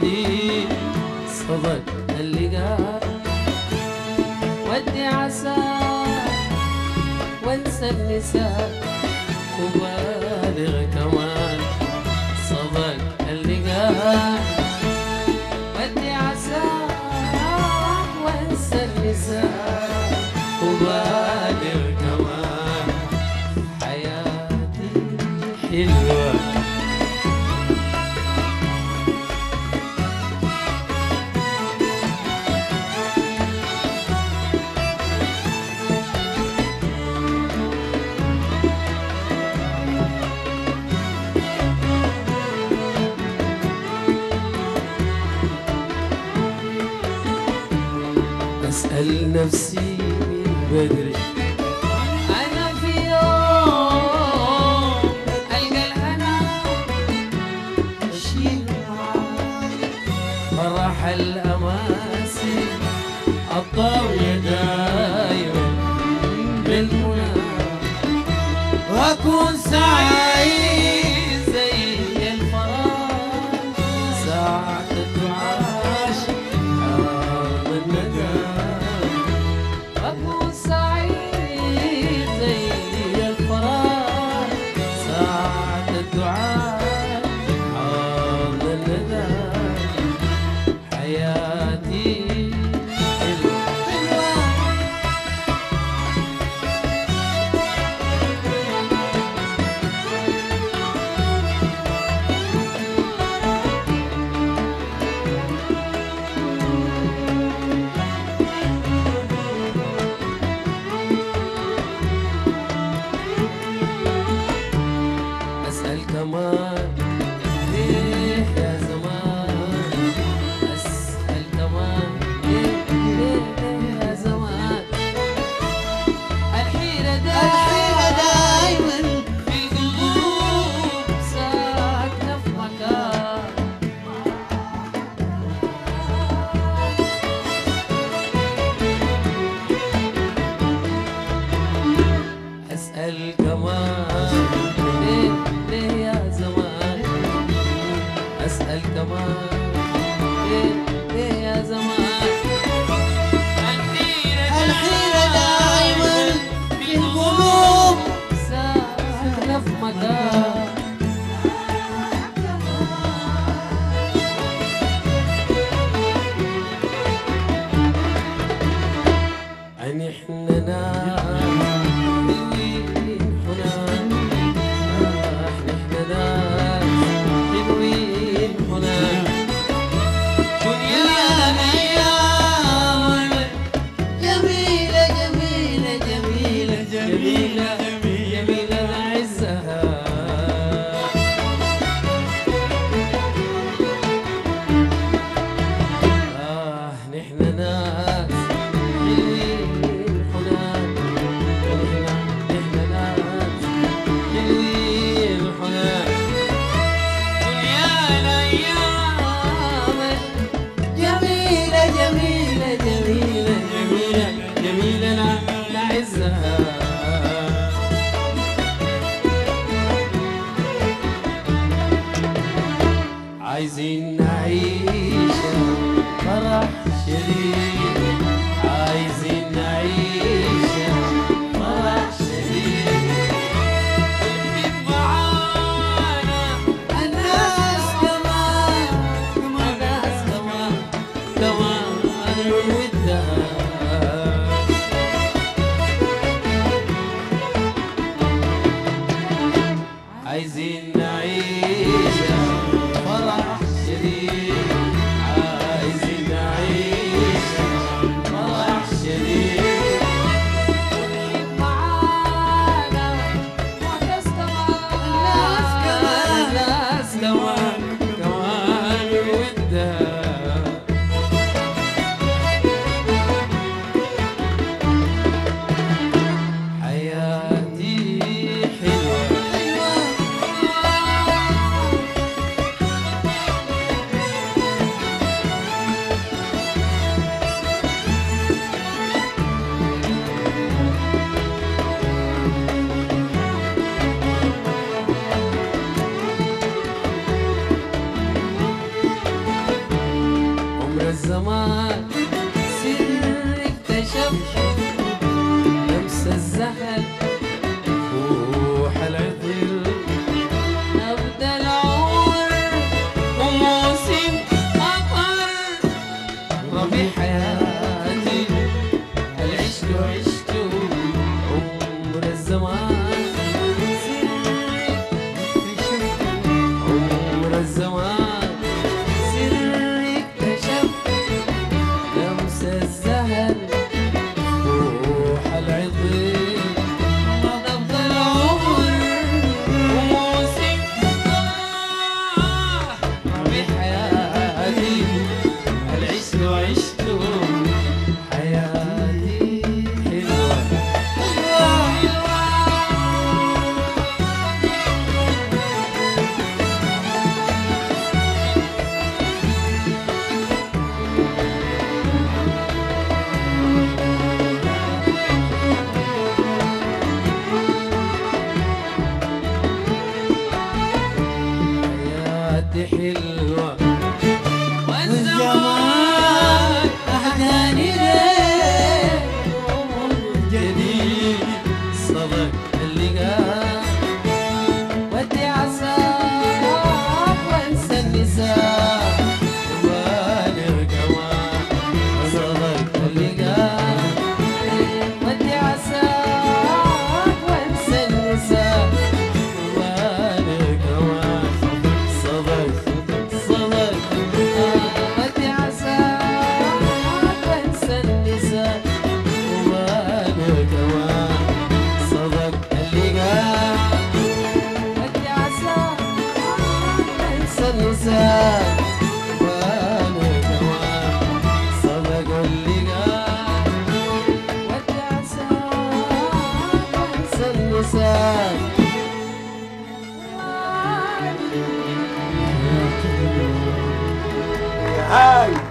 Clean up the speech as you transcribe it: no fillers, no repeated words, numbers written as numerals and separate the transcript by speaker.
Speaker 1: حياتي صدق اللقاء، ودي عسى وانسى النساء وبالغ كمان صدق اللقاء، ودي عسى وانسى النساء وبالغ كمان حياتي حلوة. أسأل نفسي من بدري أنا في يوم ألقى الهنا أشيل معاي فرح الأماسي الضاوية دايما بالمنى، وأكون سعيد زي الفراش ساعة الدعاش حار الندى، أكون سعيد زي الفراش ساعة الدعاء حار الندى حياتي حلوة. أسأل كمان ليه يا زمان، أسأل كمان ليه يا زمان، الحيرة دايما في القلوب ساكنة في مكان، أسأل كمان ليه يا زمان، أسأل كمان ليه يا زمان، الحيرة دايما في القلوب ساكنة في مكان، أن إحنا ناس حلوين هنا، إحنا ناس حلوين هنا، دنيا الزمان سر اكتشفت لمس الزهر فوح العطر نبدا العمر وموسم مطر ربيع حياتي هل عشت عمر الزمان عمر الزمان سر اكتشفت لمس الزهر فوح العطر نبض العمر وموسم ربيع حياتي هل عشت حياتي حلوة حياتي حلوة والزمان أحداني ليه جديد صدق اللقاء ودي عساك وانسى النساء وبالغ كمان صدق اللقاء ودي عساك وانسى النساء وبالغ كمان صدق ودي عساك وانسى النساء وبالغ كمان صدق اللقاء ودي عساك وانسى النساء وبالغ كمان صدق اللقاء ودي عساك وانسى النساء
Speaker 2: هاي